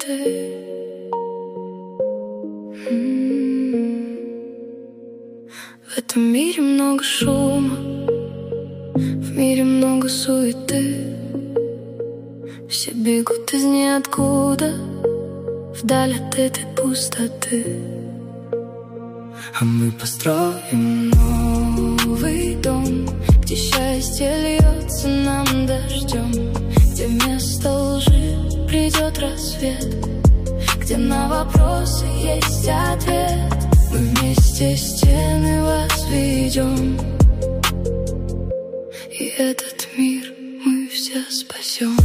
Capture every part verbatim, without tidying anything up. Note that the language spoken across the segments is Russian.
ты. М-м-м. В этом мире много шума, в мире много суеты. Все бегут из ниоткуда, вдаль от этой пустоты. А мы построим новый дом, где счастье льется нам дождем, где вместо лжи придет рассвет, где на вопросы есть ответ. Мы вместе стены возведем, и этот мир мы все спасем.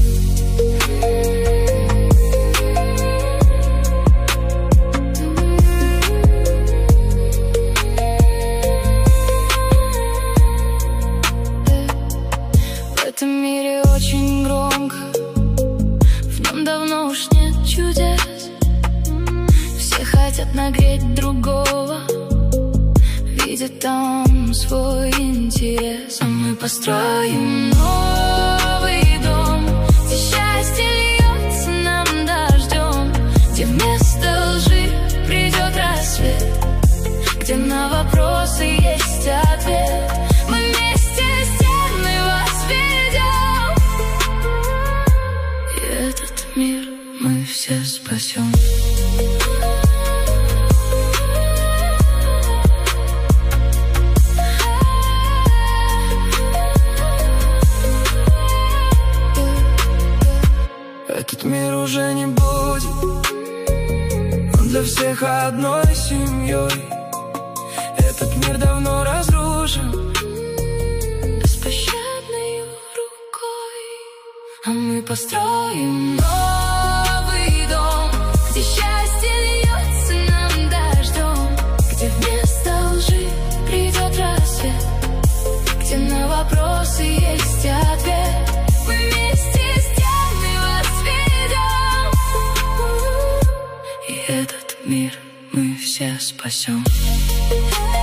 В этом мире очень громко, в нем давно уж нет чудес. Все хотят нагреть другого, видят там свой интерес. А мы построим новый дом, где счастье льется нам дождем, где вместо лжи придет рассвет, где на вопросы есть ответ. Мы вместе стены возведем, и этот мир мы все спасем. Этот мир уже не будет, он для всех одной семьей. Этот мир давно разрушен беспощадной рукой. А мы построим новый дом, где счастье льется нам дождем, где вместо лжи придет рассвет, где на вопросы есть ответ. Мы вместе стены возведем, и этот мир мы все спасем.